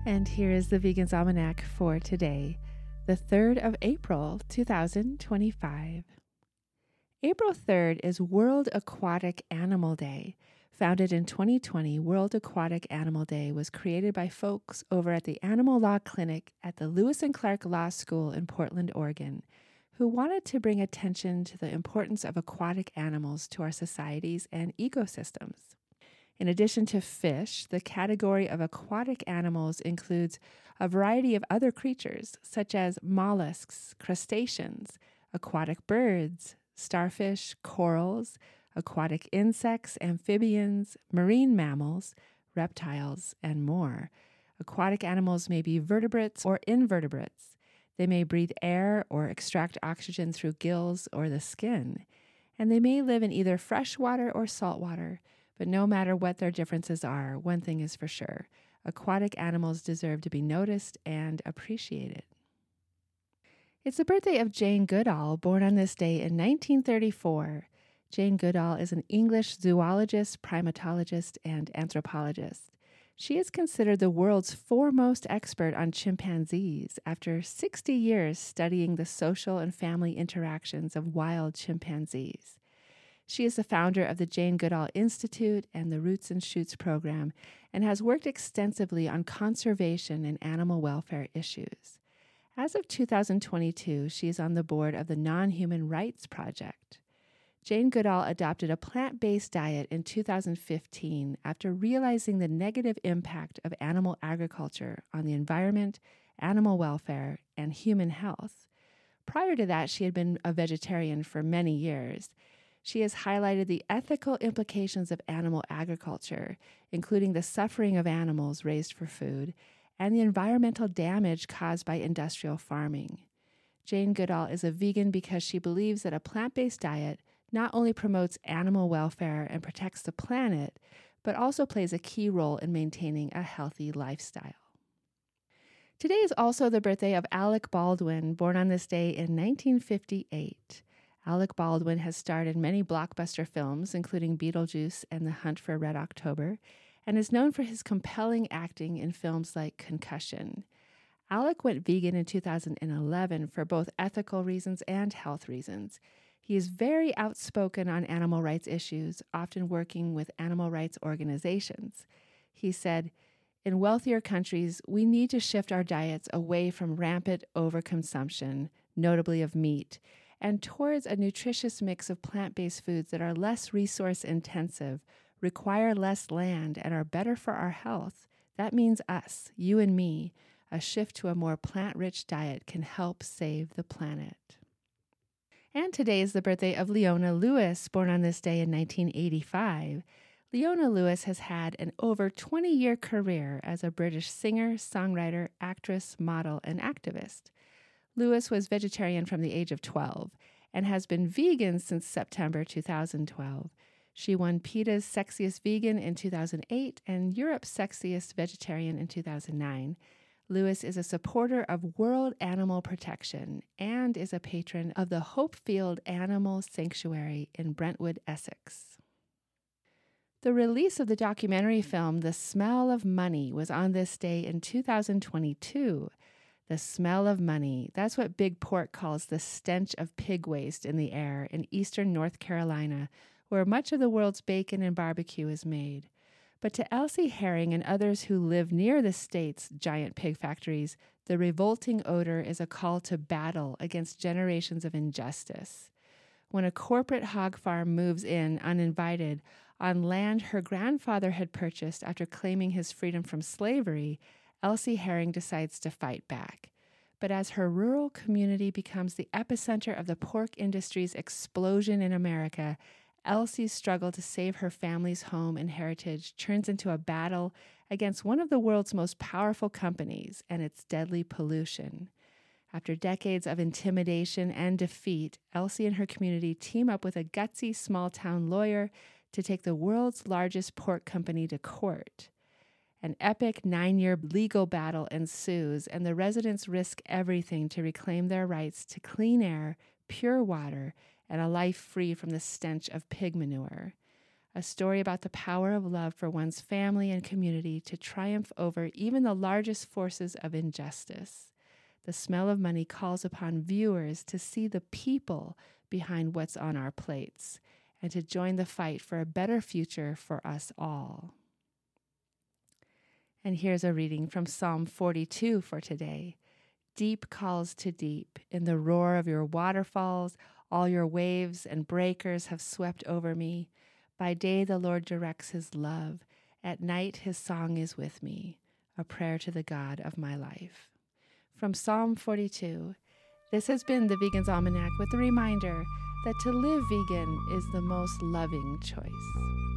And here is the Vegan's Almanac for today, the 3rd of April, 2025. April 3rd is World Aquatic Animal Day. Founded in 2020, World Aquatic Animal Day was created by folks over at the Animal Law Clinic at the Lewis and Clark Law School in Portland, Oregon, who wanted to bring attention to the importance of aquatic animals to our societies and ecosystems. In addition to fish, the category of aquatic animals includes a variety of other creatures, such as mollusks, crustaceans, aquatic birds, starfish, corals, aquatic insects, amphibians, marine mammals, reptiles, and more. Aquatic animals may be vertebrates or invertebrates. They may breathe air or extract oxygen through gills or the skin. And they may live in either freshwater or saltwater. But no matter what their differences are, one thing is for sure: aquatic animals deserve to be noticed and appreciated. It's the birthday of Jane Goodall, born on this day in 1934. Jane Goodall is an English zoologist, primatologist, and anthropologist. She is considered the world's foremost expert on chimpanzees after 60 years studying the social and family interactions of wild chimpanzees. She is the founder of the Jane Goodall Institute and the Roots and Shoots program and has worked extensively on conservation and animal welfare issues. As of 2022, she is on the board of the Non-Human Rights Project. Jane Goodall adopted a plant-based diet in 2015 after realizing the negative impact of animal agriculture on the environment, animal welfare, and human health. Prior to that, she had been a vegetarian for many years. She has highlighted the ethical implications of animal agriculture, including the suffering of animals raised for food and the environmental damage caused by industrial farming. Jane Goodall is a vegan because she believes that a plant-based diet not only promotes animal welfare and protects the planet, but also plays a key role in maintaining a healthy lifestyle. Today is also the birthday of Alec Baldwin, born on this day in 1958. Alec Baldwin has starred in many blockbuster films, including Beetlejuice and The Hunt for Red October, and is known for his compelling acting in films like Concussion. Alec went vegan in 2011 for both ethical reasons and health reasons. He is very outspoken on animal rights issues, often working with animal rights organizations. He said, "In wealthier countries, we need to shift our diets away from rampant overconsumption, notably of meat, and towards a nutritious mix of plant-based foods that are less resource-intensive, require less land, and are better for our health. That means us, you and me. A shift to a more plant-rich diet can help save the planet." And today is the birthday of Leona Lewis, born on this day in 1985. Leona Lewis has had an over 20-year career as a British singer, songwriter, actress, model, and activist. Lewis was vegetarian from the age of 12 and has been vegan since September 2012. She won PETA's Sexiest Vegan in 2008 and Europe's Sexiest Vegetarian in 2009. Lewis is a supporter of World Animal Protection and is a patron of the Hopefield Animal Sanctuary in Brentwood, Essex. The release of the documentary film The Smell of Money was on this day in 2022. The smell of money, that's what Big Pork calls the stench of pig waste in the air in eastern North Carolina, where much of the world's bacon and barbecue is made. But to Elsie Herring and others who live near the state's giant pig factories, the revolting odor is a call to battle against generations of injustice. When a corporate hog farm moves in uninvited on land her grandfather had purchased after claiming his freedom from slavery, Elsie Herring decides to fight back. But as her rural community becomes the epicenter of the pork industry's explosion in America, Elsie's struggle to save her family's home and heritage turns into a battle against one of the world's most powerful companies and its deadly pollution. After decades of intimidation and defeat, Elsie and her community team up with a gutsy small-town lawyer to take the world's largest pork company to court. An epic 9-year legal battle ensues, and the residents risk everything to reclaim their rights to clean air, pure water, and a life free from the stench of pig manure. a story about the power of love for one's family and community to triumph over even the largest forces of injustice. The Smell of Money calls upon viewers to see the people behind what's on our plates and to join the fight for a better future for us all. And here's a reading from Psalm 42 for today. Deep calls to deep. In the roar of your waterfalls, all your waves and breakers have swept over me. By day the Lord directs his love. At night his song is with me, a prayer to the God of my life. From Psalm 42, this has been the Vegan's Almanac with a reminder that to live vegan is the most loving choice.